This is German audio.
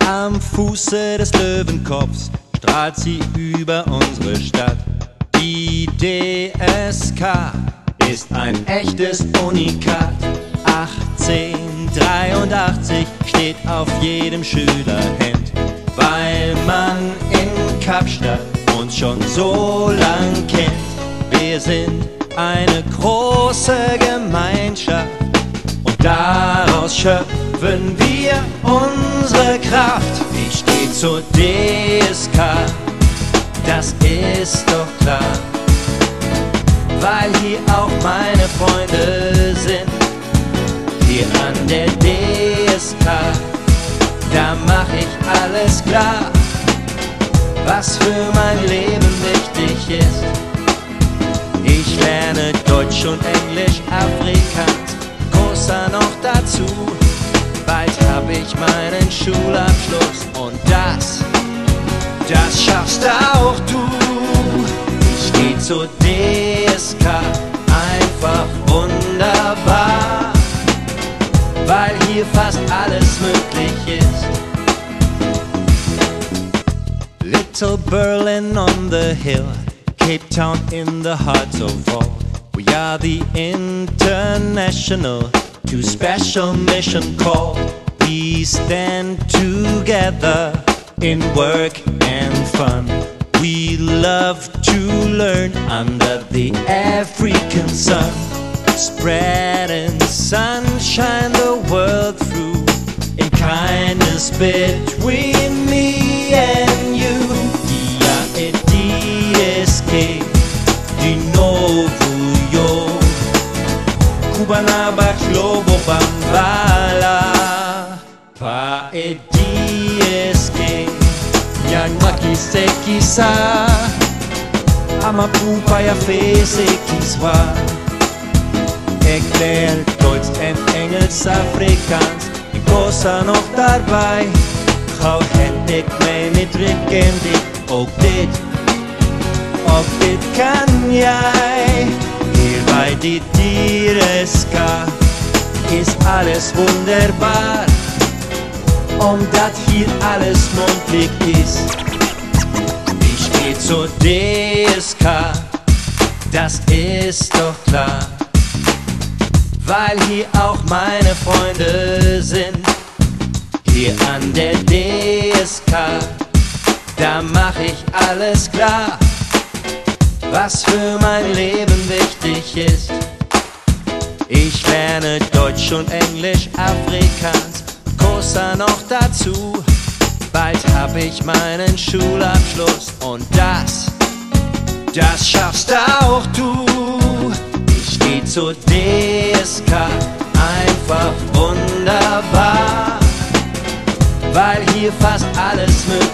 Am Fuße des Löwenkopfs strahlt sie über unsere Stadt. Die DSK ist ein echtes Unikat. 1883 steht auf jedem Schülerhemd, weil man in Kapstadt uns schon so lang kennt. Wir sind eine große Gemeinschaft und daraus schöpfen wir unsere Kraft. Ich steh zur DSK, das ist doch klar, weil hier auch meine Freunde sind. Hier an der DSK, da mach ich alles klar, was für mein Leben wichtig ist. Ich lerne Deutsch und Englisch, Afrikaans, Xhosa noch dazu. Bald hab ich meinen Schulabschluss und das schaffst auch du. Ich geh zur DSK, einfach wunderbar, weil hier fast alles möglich ist. Little Berlin on the hill, Cape Town in the heart of all. We are the international, too special mission call. We stand together in work and fun. We love to learn under the African sun, spreading sunshine the world through, in kindness between me and you. Ja, DSK, de novo yo, Cubana Bachlobo Bambala, pa DSK, Yan Makiseki sa, Amapupa ya Fese Kiswa. Ik leer Duits en Engels, Afrikaans en Xhosa nog daarbij. Gauw heb ik mij niet rekend, ook dit kan jij. Hier bij die DSK is alles wunderbar, omdat hier alles mondlich is. Ich geh zur DSK, das ist doch klar, weil hier auch meine Freunde sind. Hier an der DSK, da mach ich alles klar, was für mein Leben wichtig ist. Ich lerne Deutsch und Englisch, Afrikaans, Xhosa noch dazu. Bald hab ich meinen Schulabschluss und das schaffst auch du. Ich geh zur DSK, einfach wunderbar, weil hier fast alles möglich ist.